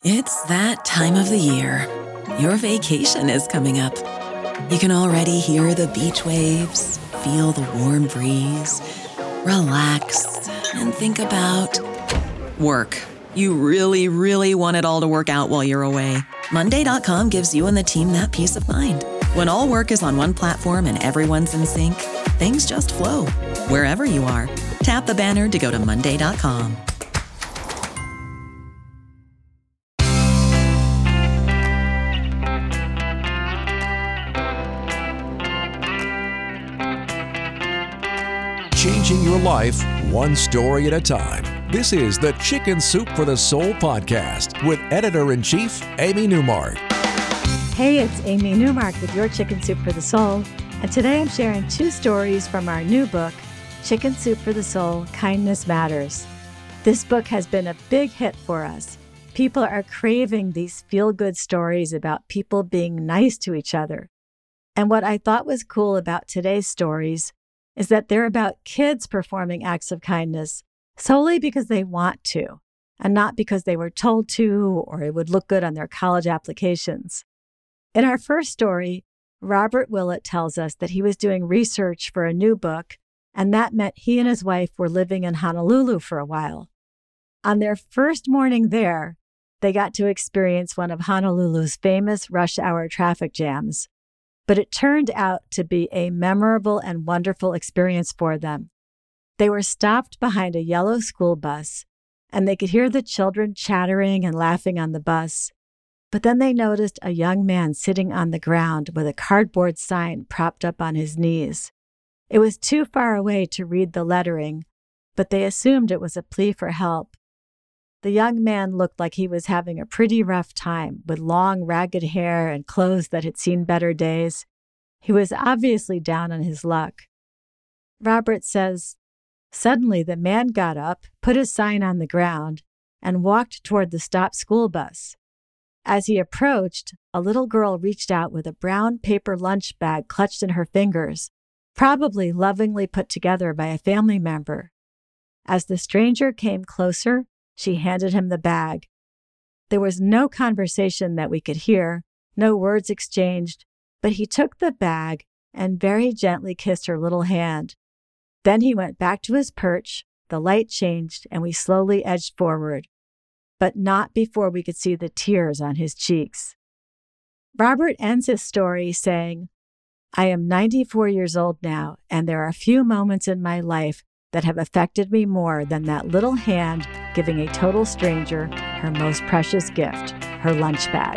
It's that time of the year. Your vacation is coming up. You can already hear the beach waves, feel the warm breeze, relax, and think about work. You really, really want it all to work out while you're away. Monday.com gives you and the team that peace of mind. When all work is on one platform and everyone's in sync, things just flow. Wherever you are, tap the banner to go to Monday.com. Changing your life one story at a time. This is the Chicken Soup for the Soul podcast with Editor-in-Chief Amy Newmark. Hey, it's Amy Newmark with your Chicken Soup for the Soul. And today I'm sharing two stories from our new book, Chicken Soup for the Soul, Kindness Matters. This book has been a big hit for us. People are craving these feel-good stories about people being nice to each other. And what I thought was cool about today's stories is that they're about kids performing acts of kindness solely because they want to, and not because they were told to or it would look good on their college applications. In our first story, Robert Willett tells us that he was doing research for a new book, and that meant he and his wife were living in Honolulu for a while. On their first morning there, they got to experience one of Honolulu's famous rush hour traffic jams. But it turned out to be a memorable and wonderful experience for them. They were stopped behind a yellow school bus, and they could hear the children chattering and laughing on the bus. But then they noticed a young man sitting on the ground with a cardboard sign propped up on his knees. It was too far away to read the lettering, but they assumed it was a plea for help. The young man looked like he was having a pretty rough time, with long, ragged hair and clothes that had seen better days. He was obviously down on his luck. Robert says, suddenly the man got up, put his sign on the ground, and walked toward the stopped school bus. As he approached, a little girl reached out with a brown paper lunch bag clutched in her fingers, probably lovingly put together by a family member. As the stranger came closer, she handed him the bag. There was no conversation that we could hear, no words exchanged, but he took the bag and very gently kissed her little hand. Then he went back to his perch, the light changed, and we slowly edged forward, but not before we could see the tears on his cheeks. Robert ends his story saying, I am 94 years old now, and there are few moments in my life that have affected me more than that little hand giving a total stranger her most precious gift, her lunch bag.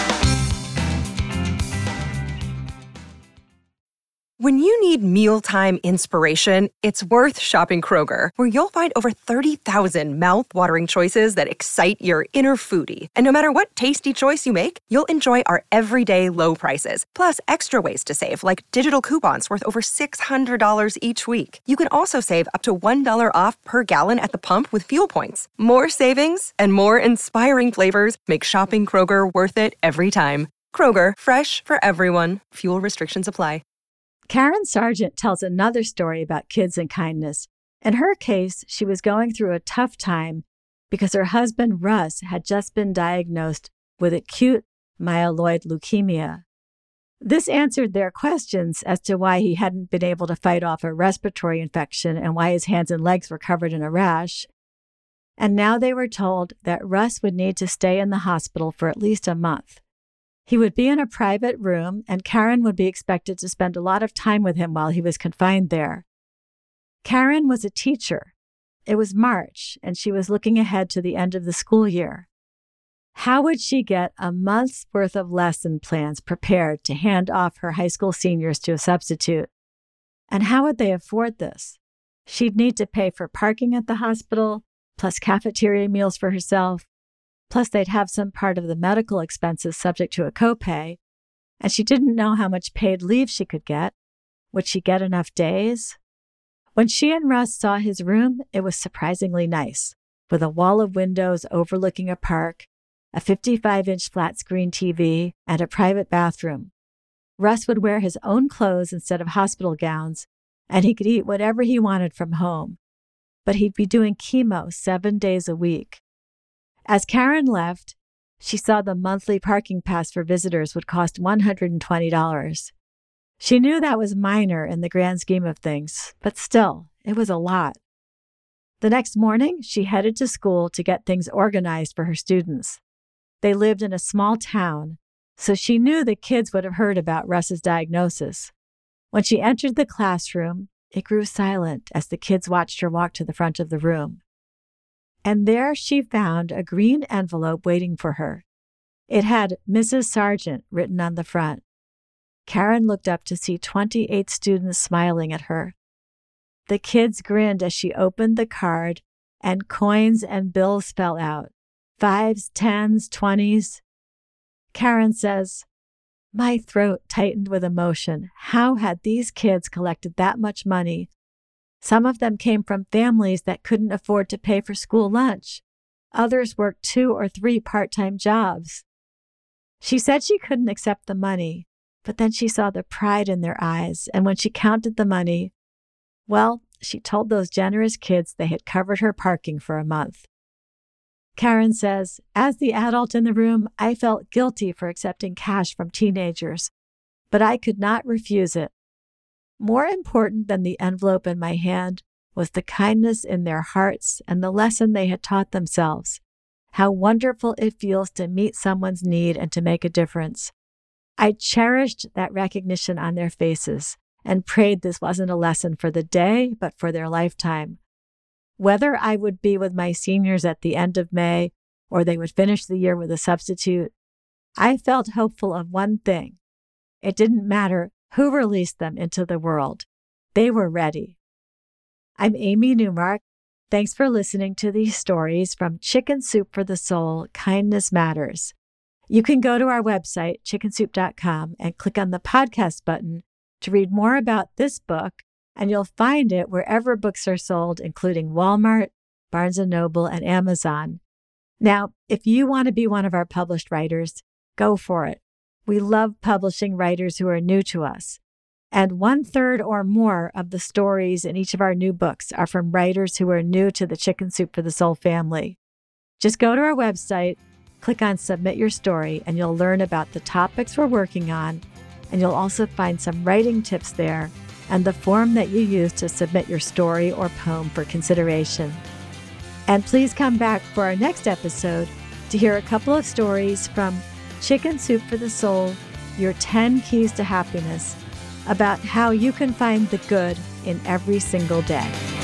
When you need mealtime inspiration, it's worth shopping Kroger, where you'll find over 30,000 mouth-watering choices that excite your inner foodie. And no matter what tasty choice you make, you'll enjoy our everyday low prices, plus extra ways to save, like digital coupons worth over $600 each week. You can also save up to $1 off per gallon at the pump with fuel points. More savings and more inspiring flavors make shopping Kroger worth it every time. Kroger, fresh for everyone. Fuel restrictions apply. Karen Sargent tells another story about kids and kindness. In her case, she was going through a tough time because her husband, Russ, had just been diagnosed with acute myeloid leukemia. This answered their questions as to why he hadn't been able to fight off a respiratory infection and why his hands and legs were covered in a rash. And now they were told that Russ would need to stay in the hospital for at least a month. He would be in a private room, and Karen would be expected to spend a lot of time with him while he was confined there. Karen was a teacher. It was March, and she was looking ahead to the end of the school year. How would she get a month's worth of lesson plans prepared to hand off her high school seniors to a substitute? And how would they afford this? She'd need to pay for parking at the hospital, plus cafeteria meals for herself. Plus, they'd have some part of the medical expenses subject to a copay, and she didn't know how much paid leave she could get. Would she get enough days? When she and Russ saw his room, it was surprisingly nice, with a wall of windows overlooking a park, a 55-inch flat-screen TV, and a private bathroom. Russ would wear his own clothes instead of hospital gowns, and he could eat whatever he wanted from home. But he'd be doing chemo 7 days a week. As Karen left, She saw the monthly parking pass for visitors would cost $120. She knew that was minor in the grand scheme of things, but still, it was a lot. The next morning, she headed to school to get things organized for her students. They lived in a small town, so she knew the kids would have heard about Russ's diagnosis. When she entered the classroom, it grew silent as the kids watched her walk to the front of the room. And there she found a green envelope waiting for her. It had Mrs. Sargent written on the front. Karen looked up to see 28 students smiling at her. The kids grinned as she opened the card, and coins and bills fell out. 5s, 10s, 20s. Karen says, "My throat tightened with emotion. How had these kids collected that much money? Some of them came from families that couldn't afford to pay for school lunch. Others worked 2 or 3 part-time jobs." She said she couldn't accept the money, but then she saw the pride in their eyes, and when she counted the money, well, she told those generous kids they had covered her parking for a month. Karen says, "As the adult in the room, I felt guilty for accepting cash from teenagers, but I could not refuse it. More important than the envelope in my hand was the kindness in their hearts and the lesson they had taught themselves. How wonderful it feels to meet someone's need and to make a difference. I cherished that recognition on their faces and prayed this wasn't a lesson for the day, but for their lifetime. Whether I would be with my seniors at the end of May or they would finish the year with a substitute, I felt hopeful of one thing. It didn't matter who released them into the world. They were ready." I'm Amy Newmark. Thanks for listening to these stories from Chicken Soup for the Soul, Kindness Matters. You can go to our website, chickensoup.com, and click on the podcast button to read more about this book, and you'll find it wherever books are sold, including Walmart, Barnes & Noble, and Amazon. Now, if you want to be one of our published writers, go for it. We love publishing writers who are new to us. And 1/3 or more of the stories in each of our new books are from writers who are new to the Chicken Soup for the Soul family. Just go to our website, click on Submit Your Story, and you'll learn about the topics we're working on, and you'll also find some writing tips there and the form that you use to submit your story or poem for consideration. And please come back for our next episode to hear a couple of stories from Chicken Soup for the Soul, Your 10 Keys to Happiness, about how you can find the good in every single day.